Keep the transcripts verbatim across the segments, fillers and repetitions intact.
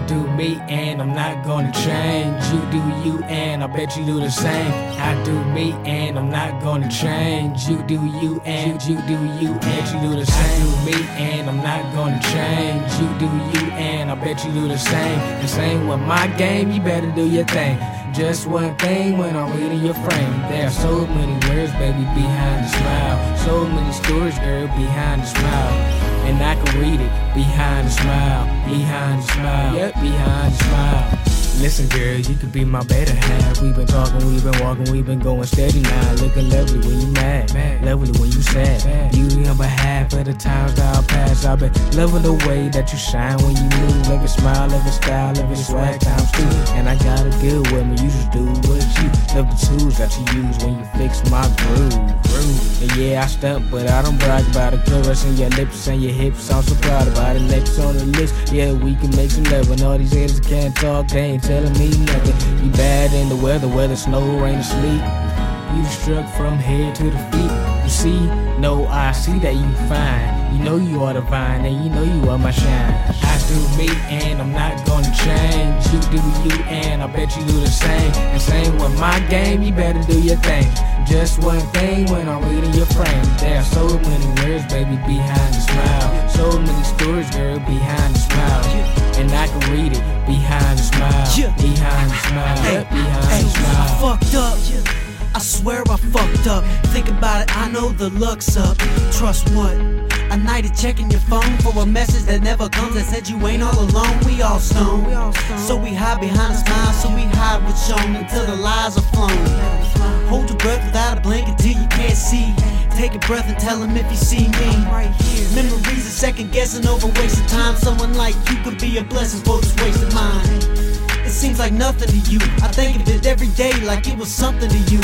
do me and I'm not gonna change. You do you and I bet you do the same. I do me and I'm not gonna change. You do you and you do you and you do the same. I do me and I'm not gonna change. You do you and I bet you do the same. The same with my game, you better do your thing. Just one thing when I'm reading your frame. There are so many words, baby, behind the smile. So many stories, girl, behind the smile. And I can read it behind the smile. Behind the smile, yep, behind the smile. Listen, girl, you could be my better half. We've been talking, we've been walking, we've been going steady now. Looking lovely when you mad, mad. Lovely when you sad. sad. Beauty on behalf of the times that I'll pass. I've been loving the way that you shine when you move. Love your smile, love your style, love your swag times two. And I got it good with me, you just do what you love the tools that you use when you fix my groove. groove. And yeah, I stunt, but I don't brag about it. Caressing your lips and your hips, I'm so proud about it. Lips on the list, yeah, we can make some love. And all these haters can't talk, they ain't telling me nothing. You bad in the weather, whether snow, rain, or sleet. You struck from head to the feet. You see, no, I see that you fine. You know you are divine, and you know you are my shine. I do me, and I'm not gonna change. You do you, and I bet you do the same. And same with my game, you better do your thing. Just one thing when I'm reading your frame. There are so many words, baby, behind the smile. So many stories, girl, behind the smile. And I can read it behind the smile. Behind the smile, yep, behind the smile. I fucked up. I swear I fucked up. Think about it, I know the luck's up. Trust what? A night of checking your phone for a message that never comes that said you ain't all alone. We all stone, so we hide behind a smile. So we hide what's shown until the lies are flown. Hold your breath without a blink until you can't see. Take a breath and tell him if you see me. Memories of second guessing over wasted time. Someone like you could be a blessing for this wasted mind. It seems like nothing to you. I think of it every day like it was something to you.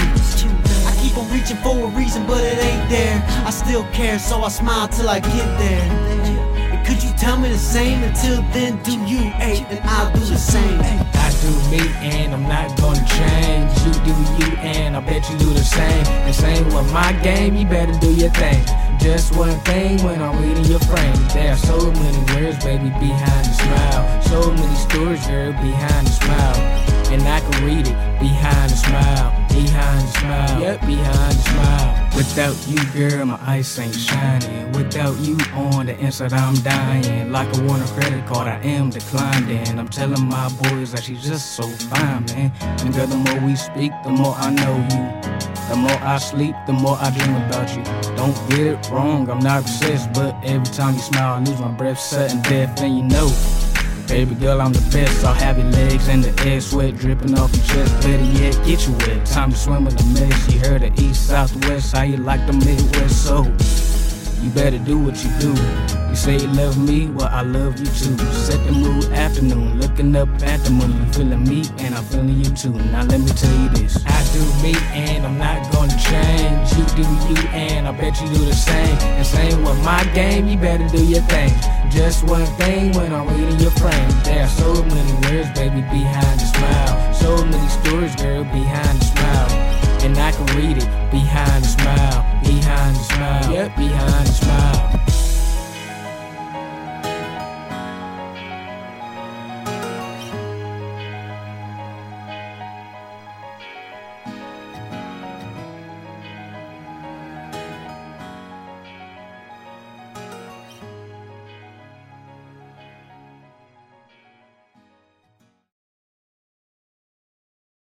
I keep on reaching for a reason, but it ain't there. I still care, so I smile till I get there. And could you tell me the same? Until then, do you, hey, and I'll do the same. I do me, and I'm not gonna change. You do you, and I bet you do the same. And same with my game, you better do your thing. Just one thing when I'm reading your frame. There are so many words, baby, behind the smile. So many stories, girl, behind the smile. And I can read it behind the smile. Behind the smile, yep, behind the smile. Without you, girl, my ice ain't shining. Without you on the inside, I'm dying. Like a Warner credit card, I am declining. I'm telling my boys that she's just so fine, man. And girl, the more we speak, the more I know you. The more I sleep, the more I dream about you. Don't get it wrong, I'm not obsessed, but every time you smile, I lose my breath, sudden death, and you know, baby girl, I'm the best. I'll have your legs and the air, sweat dripping off your chest. Better yet, get you wet. Time to swim in the mess. You heard the east, south, west. How you like the Midwest? So you better do what you do. You say you love me, well I love you too. Set the mood, afternoon, looking up at the moon. You feeling me, and I'm feeling you too. Now let me tell you this. I do me, and I'm not gonna change. You do you, and I bet you do the same. And same with my game, you better do your thing. Just one thing when I'm reading your frame. There are so many words, baby, behind the smile. So many stories, girl, behind the smile. And I can read it behind the smile. Behind the smile, yep, behind the smile.